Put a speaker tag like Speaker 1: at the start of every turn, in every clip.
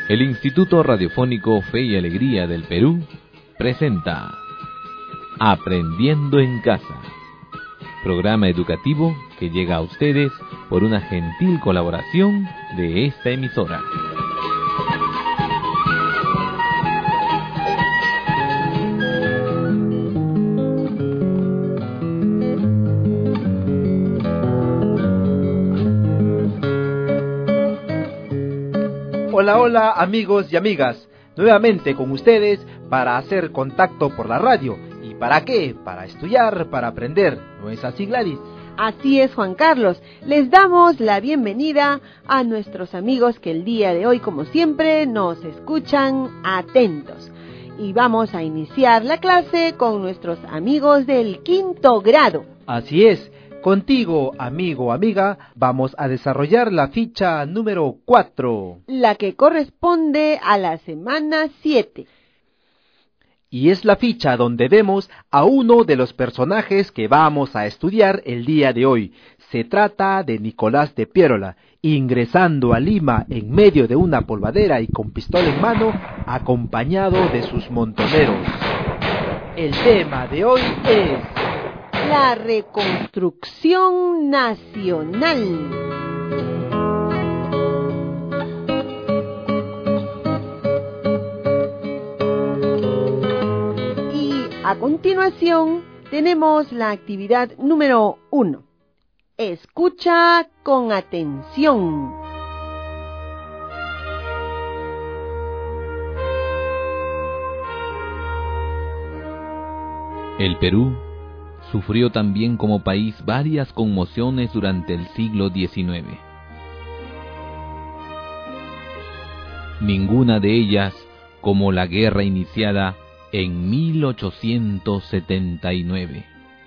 Speaker 1: El Instituto Radiofónico Fe y Alegría del Perú presenta Aprendiendo en Casa, programa educativo que llega a ustedes por una gentil colaboración de esta emisora.
Speaker 2: Hola, hola amigos y amigas, nuevamente con ustedes para hacer contacto por la radio. ¿Y para qué? Para estudiar, para aprender, ¿no es así, Gladys?
Speaker 3: Así es, Juan Carlos. Les damos la bienvenida a nuestros amigos que el día de hoy, como siempre, nos escuchan atentos. Y vamos a iniciar la clase con nuestros amigos del quinto grado.
Speaker 2: Así es. Contigo, amigo o amiga, vamos a desarrollar la ficha número 4.
Speaker 3: La que corresponde a la semana 7.
Speaker 2: Y es la ficha donde vemos a uno de los personajes que vamos a estudiar el día de hoy. Se trata de Nicolás de Piérola, ingresando a Lima en medio de una polvadera y con pistola en mano, acompañado de sus montoneros. El tema de hoy es
Speaker 3: la reconstrucción nacional. Y a continuación tenemos la actividad número 1. Escucha con atención.
Speaker 1: El Perú sufrió también como país varias conmociones durante el siglo XIX. Ninguna de ellas como la guerra iniciada en 1879.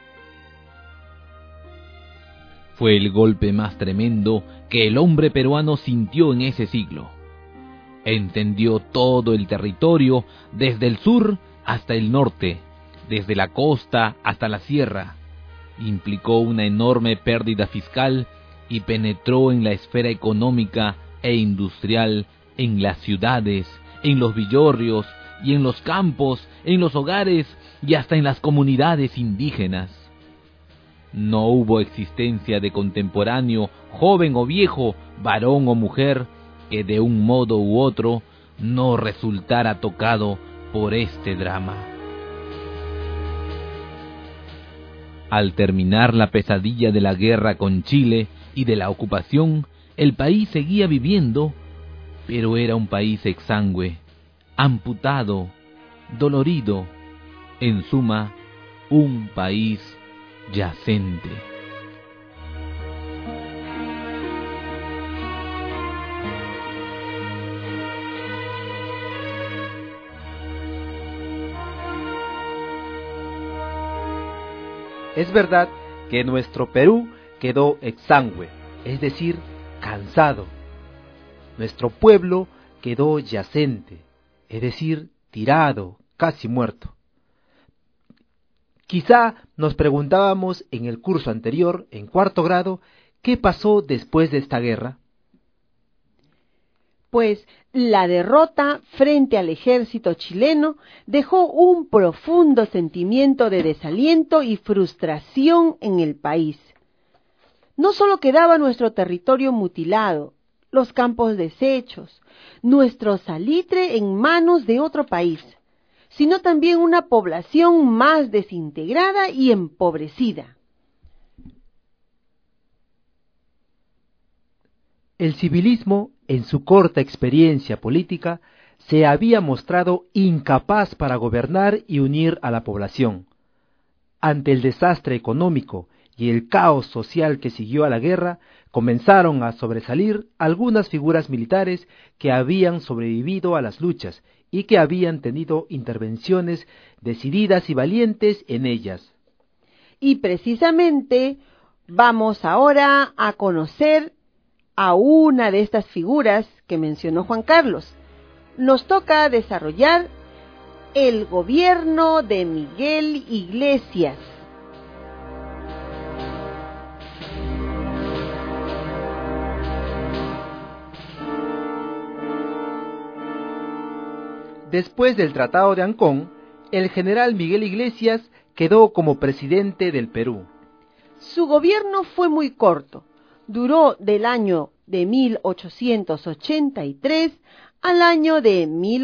Speaker 1: Fue el golpe más tremendo que el hombre peruano sintió en ese siglo. Entendió todo el territorio, desde el sur hasta el norte, desde la costa hasta la sierra. Implicó una enorme pérdida fiscal y penetró en la esfera económica e industrial, en las ciudades, en los villorrios y en los campos, en los hogares y hasta en las comunidades indígenas. No hubo existencia de contemporáneo, joven o viejo, varón o mujer, que de un modo u otro no resultara tocado por este drama. Al terminar la pesadilla de la guerra con Chile y de la ocupación, el país seguía viviendo, pero era un país exangüe, amputado, dolorido, en suma, un país yacente.
Speaker 2: Es verdad que nuestro Perú quedó exangüe, es decir, cansado. Nuestro pueblo quedó yacente, es decir, tirado, casi muerto. Quizá nos preguntábamos en el curso anterior, en cuarto grado, ¿qué pasó después de esta guerra?
Speaker 3: Pues la derrota frente al ejército chileno dejó un profundo sentimiento de desaliento y frustración en el país. No solo quedaba nuestro territorio mutilado, los campos deshechos, nuestro salitre en manos de otro país, sino también una población más desintegrada y empobrecida.
Speaker 2: El civilismo, en su corta experiencia política, se había mostrado incapaz para gobernar y unir a la población. Ante el desastre económico y el caos social que siguió a la guerra, comenzaron a sobresalir algunas figuras militares que habían sobrevivido a las luchas y que habían tenido intervenciones decididas y valientes en ellas.
Speaker 3: Y precisamente vamos ahora a conocer a una de estas figuras que mencionó Juan Carlos. Nos toca desarrollar el gobierno de Miguel Iglesias.
Speaker 2: Después del Tratado de Ancón, el general Miguel Iglesias quedó como presidente del Perú.
Speaker 3: Su gobierno fue muy corto. Duró del año de 1883 al año de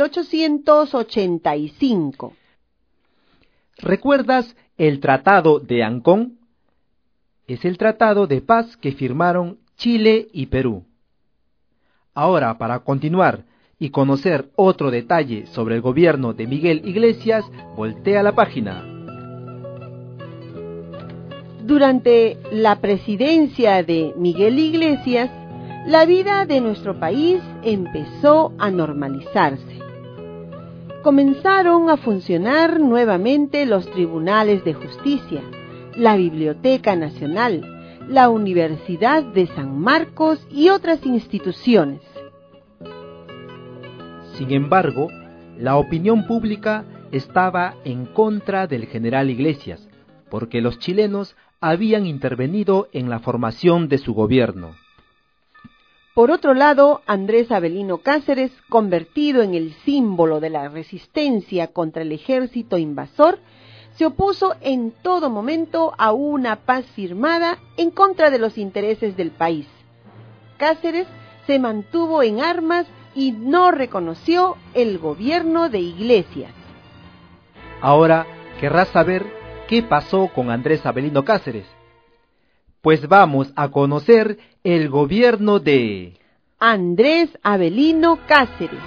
Speaker 3: 1885.
Speaker 2: ¿Recuerdas el Tratado de Ancón? Es el tratado de paz que firmaron Chile y Perú. Ahora, para continuar y conocer otro detalle sobre el gobierno de Miguel Iglesias, voltea la página.
Speaker 3: Durante la presidencia de Miguel Iglesias, la vida de nuestro país empezó a normalizarse. Comenzaron a funcionar nuevamente los tribunales de justicia, la Biblioteca Nacional, la Universidad de San Marcos y otras instituciones.
Speaker 2: Sin embargo, la opinión pública estaba en contra del general Iglesias, porque los chilenos habían intervenido en la formación de su gobierno.
Speaker 3: Por otro lado, Andrés Avelino Cáceres, convertido en el símbolo de la resistencia contra el ejército invasor, se opuso en todo momento a una paz firmada en contra de los intereses del país. Cáceres se mantuvo en armas y no reconoció el gobierno de Iglesias.
Speaker 2: Ahora querrás saber qué pasó con Andrés Avelino Cáceres. Pues vamos a conocer el gobierno de
Speaker 3: Andrés Avelino Cáceres.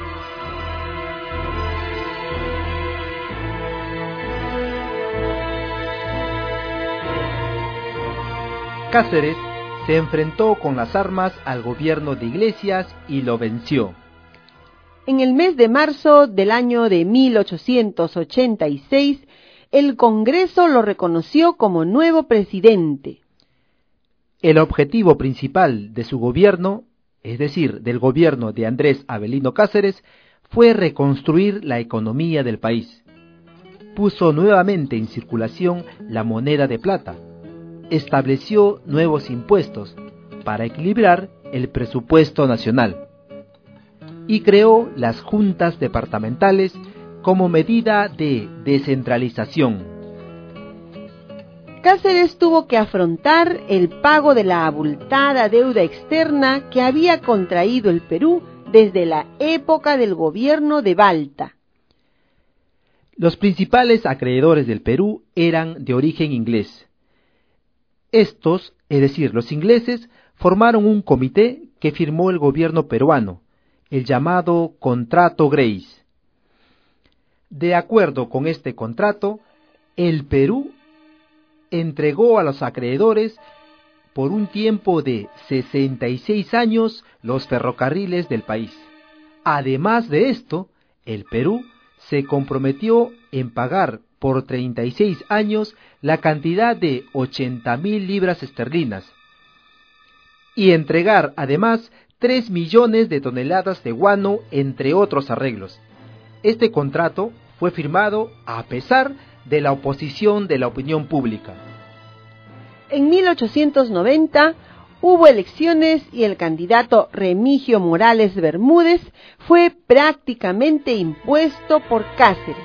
Speaker 2: Cáceres se enfrentó con las armas al gobierno de Iglesias y lo venció.
Speaker 3: En el mes de marzo del año de 1886, el Congreso lo reconoció como nuevo presidente.
Speaker 2: El objetivo principal de su gobierno, es decir, del gobierno de Andrés Avelino Cáceres, fue reconstruir la economía del país. Puso nuevamente en circulación la moneda de plata. Estableció nuevos impuestos para equilibrar el presupuesto nacional y creó las juntas departamentales como medida de descentralización.
Speaker 3: Cáceres tuvo que afrontar el pago de la abultada deuda externa que había contraído el Perú desde la época del gobierno de Balta.
Speaker 2: Los principales acreedores del Perú eran de origen inglés. Estos, es decir, los ingleses, formaron un comité que firmó el gobierno peruano, el llamado Contrato Grace. De acuerdo con este contrato, el Perú entregó a los acreedores por un tiempo de 66 años los ferrocarriles del país. Además de esto, el Perú se comprometió en pagar por 36 años la cantidad de 80.000 libras esterlinas y entregar además 3 millones de toneladas de guano, entre otros arreglos. Este contrato fue firmado a pesar de la oposición de la opinión pública.
Speaker 3: En 1890 hubo elecciones y el candidato Remigio Morales Bermúdez fue prácticamente impuesto por Cáceres.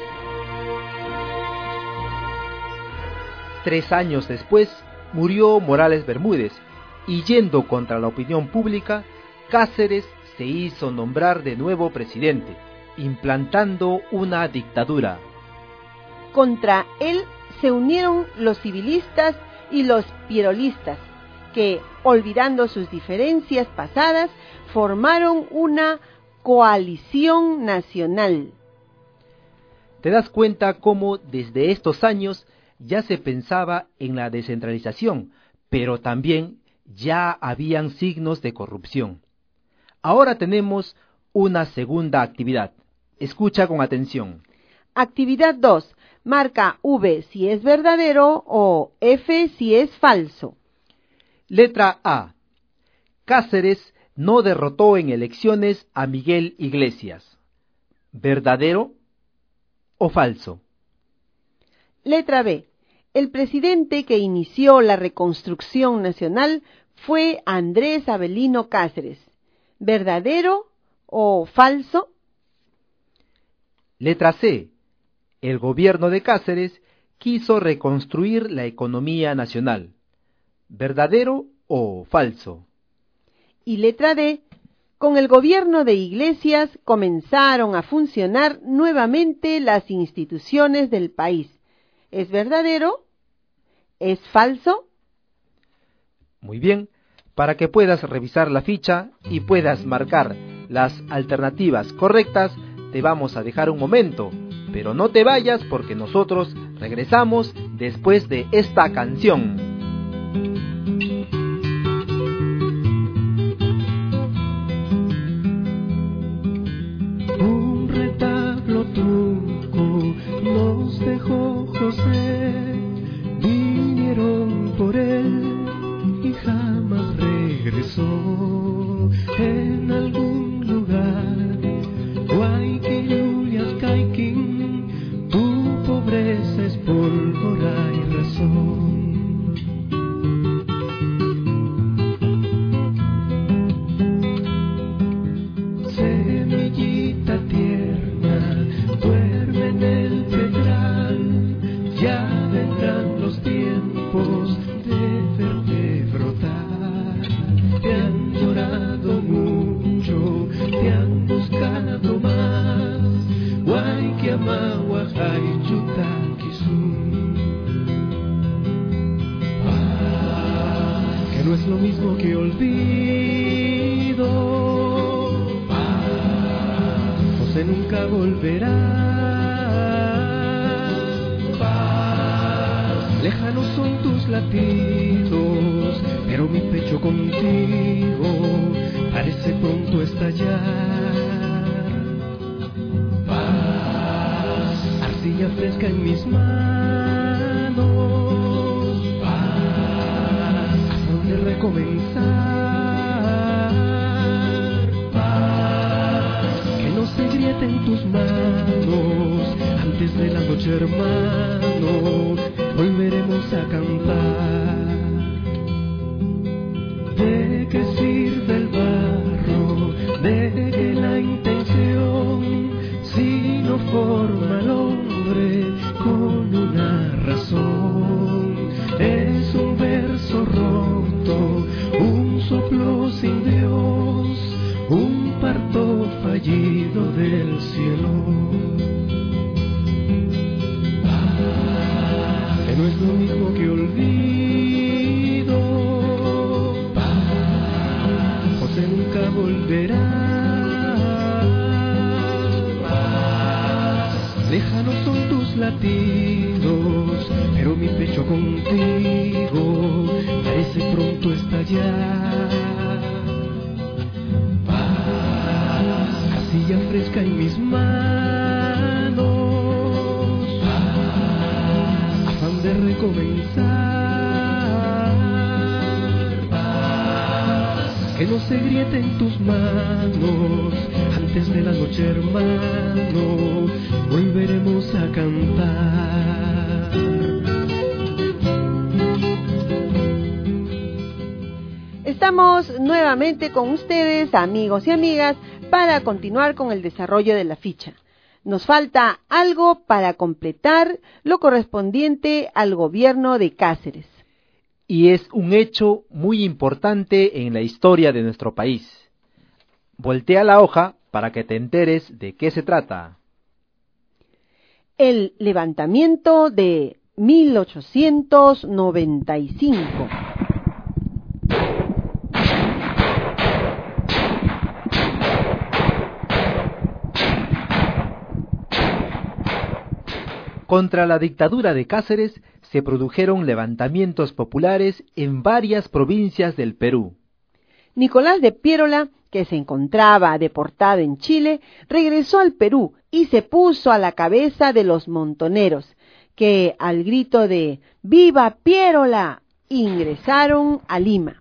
Speaker 2: 3 años después murió Morales Bermúdez y, yendo contra la opinión pública, Cáceres se hizo nombrar de nuevo presidente, implantando una dictadura.
Speaker 3: Contra él se unieron los civilistas y los pierolistas, que, olvidando sus diferencias pasadas, formaron una coalición nacional.
Speaker 2: ¿Te das cuenta cómo desde estos años ya se pensaba en la descentralización, pero también ya habían signos de corrupción? Ahora tenemos una segunda actividad. Escucha con atención.
Speaker 3: Actividad 2. Marca V si es verdadero o F si es falso.
Speaker 2: Letra A. Cáceres no derrotó en elecciones a Miguel Iglesias. ¿Verdadero o falso?
Speaker 3: Letra B. El presidente que inició la reconstrucción nacional fue Andrés Avelino Cáceres. ¿Verdadero o falso?
Speaker 2: Letra C. El gobierno de Cáceres quiso reconstruir la economía nacional. ¿Verdadero o falso?
Speaker 3: Y letra D. Con el gobierno de Iglesias comenzaron a funcionar nuevamente las instituciones del país. ¿Es verdadero? ¿Es falso?
Speaker 2: Muy bien, para que puedas revisar la ficha y puedas marcar las alternativas correctas, te vamos a dejar un momento, pero no te vayas porque nosotros regresamos después de esta canción.
Speaker 4: Un retablo turco nos dejó José, vinieron por él y jamás regresó. En algún lugar, Guayquillulias Caiquín, tu pobreza es pólvora y razón. Semillita tierna, duerme en el pedral, ya vendrán los tiempos de verte brotar. Te han llorado mucho, te han buscado más, Guayquiamagua, Chutaquizún. Que no es lo mismo que olvido, José nunca volverá. Lejanos son tus latidos, pero mi pecho contigo parece pronto estallar. Paz, arcilla fresca en mis manos, paz, ¿hasta dónde recomenzar? Paz, que no se grieten tus manos antes de la noche, hermano, volveremos a cantar. ¿De qué sirve el barro? ¿De qué la intención? Si no forma al hombre con una razón. Es un verso roto, un soplo sin Dios, un parto fallido del cielo. Que no es lo mismo que olvido, José nunca volverá. Lejanos son tus latidos, pero mi pecho contigo parece pronto estallar. Paz, arcilla fresca en mis manos, de recomenzar. Paz, que no se grieten tus manos antes de la noche, hermano, volveremos a cantar.
Speaker 3: Estamos nuevamente con ustedes, amigos y amigas, para continuar con el desarrollo de la ficha. Nos falta algo para completar lo correspondiente al gobierno de Cáceres.
Speaker 2: Y es un hecho muy importante en la historia de nuestro país. Voltea la hoja para que te enteres de qué se trata.
Speaker 3: El levantamiento de 1895.
Speaker 2: Contra la dictadura de Cáceres se produjeron levantamientos populares en varias provincias del Perú.
Speaker 3: Nicolás de Piérola, que se encontraba deportado en Chile, regresó al Perú y se puso a la cabeza de los montoneros, que al grito de ¡Viva Piérola! Ingresaron a Lima.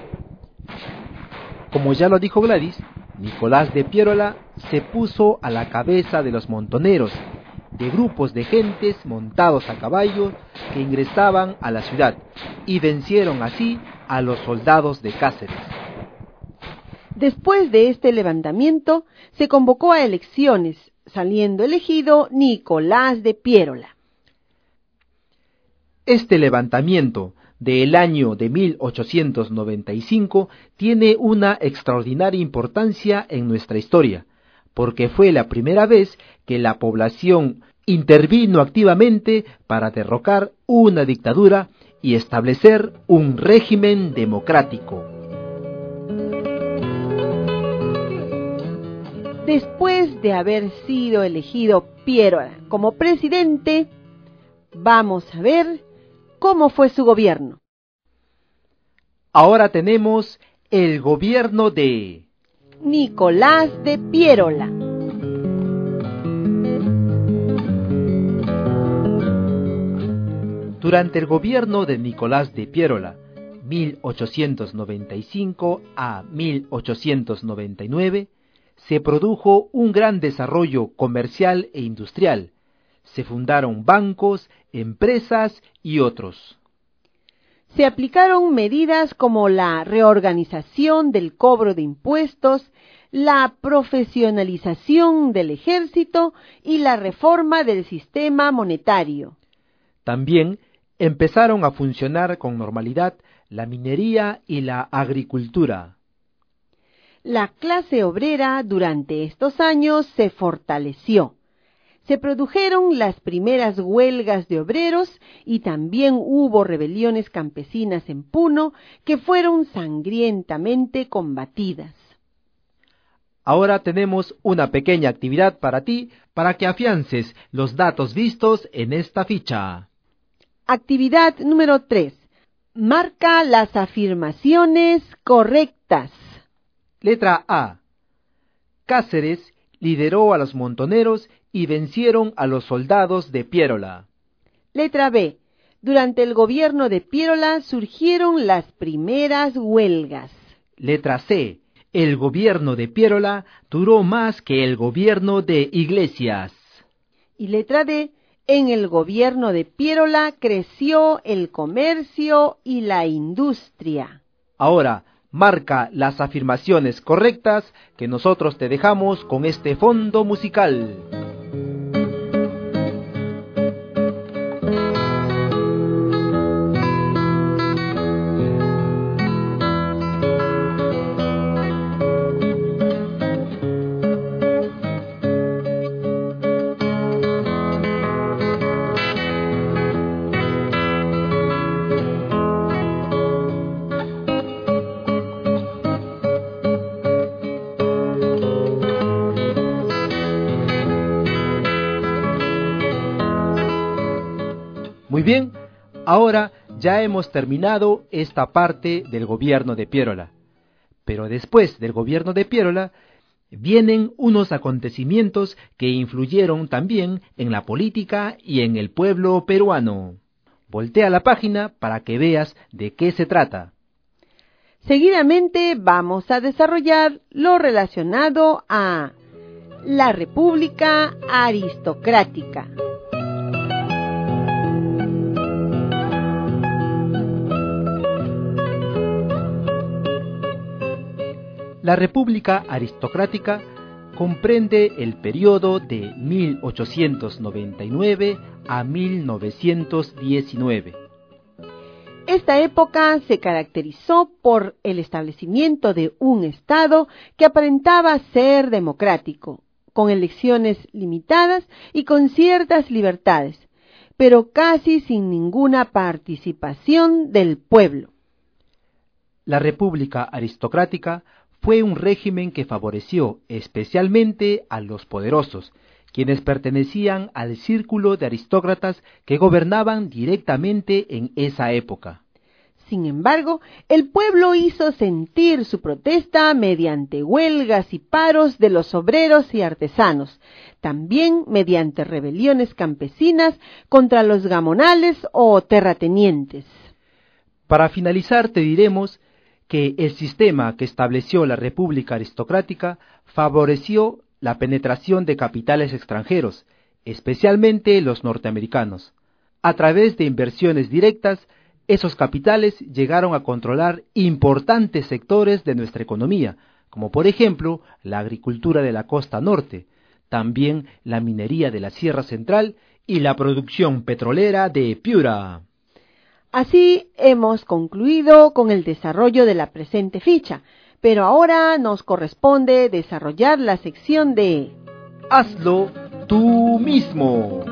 Speaker 2: Como ya lo dijo Gladys, Nicolás de Piérola se puso a la cabeza de los montoneros, de grupos de gentes montados a caballos que ingresaban a la ciudad y vencieron así a los soldados de Cáceres.
Speaker 3: Después de este levantamiento se convocó a elecciones, saliendo elegido Nicolás de Piérola.
Speaker 2: Este levantamiento del año de 1895 tiene una extraordinaria importancia en nuestra historia, porque fue la primera vez que la población intervino activamente para derrocar una dictadura y establecer un régimen democrático.
Speaker 3: Después de haber sido elegido Piérola como presidente, vamos a ver cómo fue su gobierno.
Speaker 2: Ahora tenemos el gobierno de
Speaker 3: Nicolás de Piérola.
Speaker 2: Durante el gobierno de Nicolás de Piérola, 1895 a 1899, se produjo un gran desarrollo comercial e industrial. Se fundaron bancos, empresas y otros.
Speaker 3: Se aplicaron medidas como la reorganización del cobro de impuestos, la profesionalización del ejército y la reforma del sistema monetario.
Speaker 2: También empezaron a funcionar con normalidad la minería y la agricultura.
Speaker 3: La clase obrera durante estos años se fortaleció. Se produjeron las primeras huelgas de obreros y también hubo rebeliones campesinas en Puno que fueron sangrientamente combatidas.
Speaker 2: Ahora tenemos una pequeña actividad para ti, para que afiances los datos vistos en esta ficha.
Speaker 3: Actividad número 3. Marca las afirmaciones correctas.
Speaker 2: Letra A. Cáceres lideró a los montoneros y vencieron a los soldados de Piérola.
Speaker 3: Letra B. Durante el gobierno de Piérola surgieron las primeras huelgas.
Speaker 2: Letra C. El gobierno de Piérola duró más que el gobierno de Iglesias.
Speaker 3: Y letra D. En el gobierno de Piérola creció el comercio y la industria.
Speaker 2: Ahora, marca las afirmaciones correctas que nosotros te dejamos con este fondo musical. Muy bien, ahora ya hemos terminado esta parte del gobierno de Piérola. Pero después del gobierno de Piérola vienen unos acontecimientos que influyeron también en la política y en el pueblo peruano. Voltea la página para que veas de qué se trata.
Speaker 3: Seguidamente vamos a desarrollar lo relacionado a la República Aristocrática.
Speaker 2: La República Aristocrática comprende el periodo de 1899 a 1919.
Speaker 3: Esta época se caracterizó por el establecimiento de un Estado que aparentaba ser democrático, con elecciones limitadas y con ciertas libertades, pero casi sin ninguna participación del pueblo.
Speaker 2: La República Aristocrática fue un régimen que favoreció especialmente a los poderosos, quienes pertenecían al círculo de aristócratas que gobernaban directamente en esa época.
Speaker 3: Sin embargo, el pueblo hizo sentir su protesta mediante huelgas y paros de los obreros y artesanos, también mediante rebeliones campesinas contra los gamonales o terratenientes.
Speaker 2: Para finalizar, te diremos que el sistema que estableció la República Aristocrática favoreció la penetración de capitales extranjeros, especialmente los norteamericanos. A través de inversiones directas, esos capitales llegaron a controlar importantes sectores de nuestra economía, como por ejemplo la agricultura de la costa norte. también la minería de la Sierra Central y la producción petrolera de Piura.
Speaker 3: Así hemos concluido con el desarrollo de la presente ficha, pero ahora nos corresponde desarrollar la sección de
Speaker 2: Hazlo tú mismo.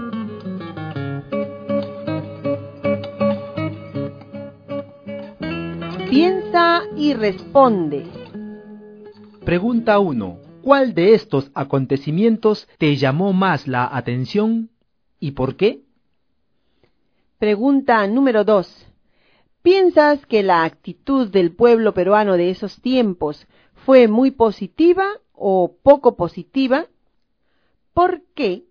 Speaker 3: Piensa y responde.
Speaker 2: Pregunta 1. ¿Cuál de estos acontecimientos te llamó más la atención y por qué?
Speaker 3: Pregunta número 2. ¿Piensas que la actitud del pueblo peruano de esos tiempos fue muy positiva o poco positiva? ¿Por qué?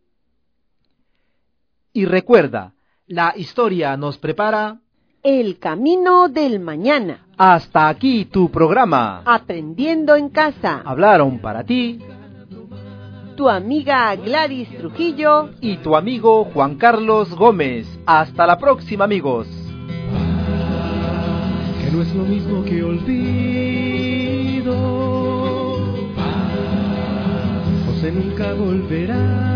Speaker 2: Y recuerda, la historia nos prepara
Speaker 3: El camino del mañana.
Speaker 2: Hasta aquí tu programa.
Speaker 3: Aprendiendo en casa.
Speaker 2: Hablaron para ti
Speaker 3: Tu amiga Gladys Trujillo
Speaker 2: y tu amigo Juan Carlos Gómez. Hasta la próxima, amigos.
Speaker 4: Que no es lo mismo que olvido. José nunca volverá.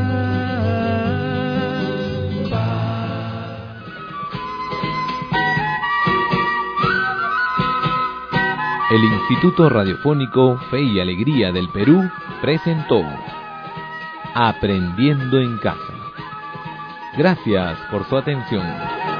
Speaker 1: El Instituto Radiofónico Fe y Alegría del Perú presentó Aprendiendo en Casa. Gracias por su atención.